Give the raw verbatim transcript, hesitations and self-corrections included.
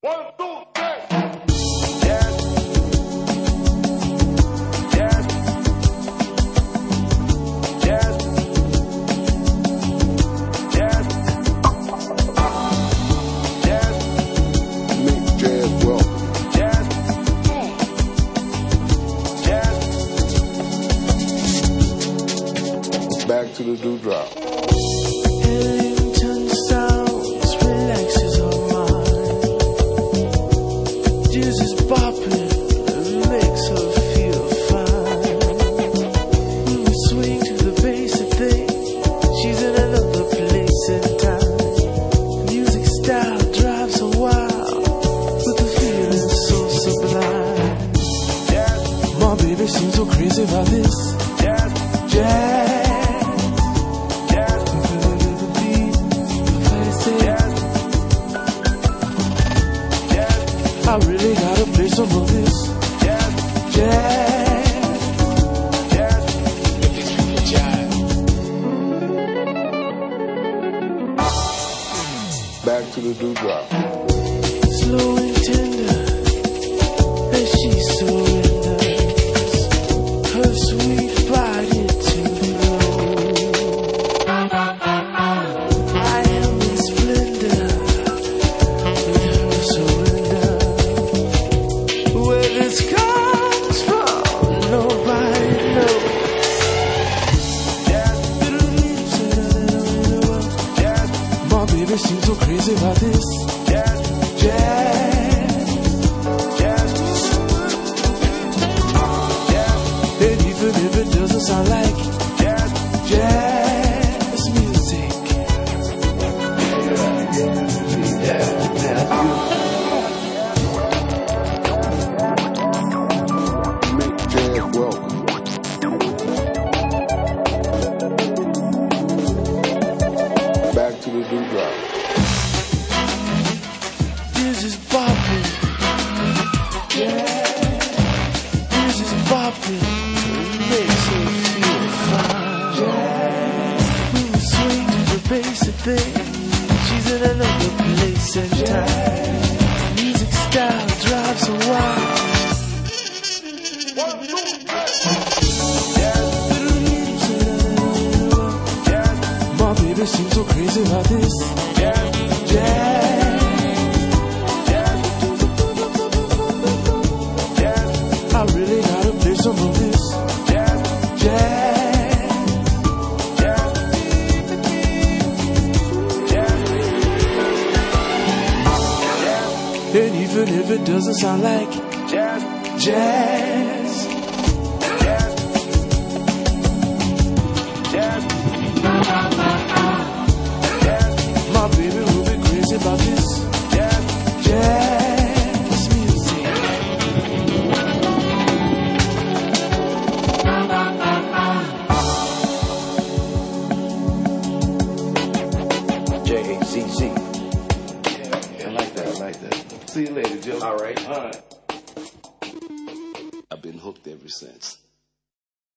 One, two, three. Yes. Yes. Yes. Yes. Yes. Make jazz welcome. Yes. Yes. Back to the dewdrop. Ellington sounds relaxes our mind. Jesus bopping makes her feel fine. When we swing to the bass and think she's in another place and time. Music style drives her wild with a feeling so sublime. Yes. My baby seems so crazy about this Yes. jazz. I really gotta play some of this Yes. jazz. Yes. Back to the dewdrop. Slow and tender as she surrenders her sweet body to the road. I am in splendor with her surrender. Where this comes from, nobody knows. Yes. Yes. My baby seems so crazy about this Yes. jazz. Yes. Yes. And even if it doesn't sound like Yes. jazz music, Make jazz welcome. Back to the dewdrop. this is bopping. This is bopping. Makes her feel fine. When we swing to the bass and think she's in another place and time. Music style drives her wild. One, two, three. Yes. Yes. My baby seems so crazy about this Yes. jazz. Yes. Yes. I really gotta play some of this Yes. jazz. Yes. Yes. And even if it doesn't sound like Yes. jazz, Yes. Yes. Yes. my baby will be crazy about this Yes. jazz music. J A Z Z. Yeah, I like that. I like that. See you later, Joe. All right. All right. I've been hooked ever since.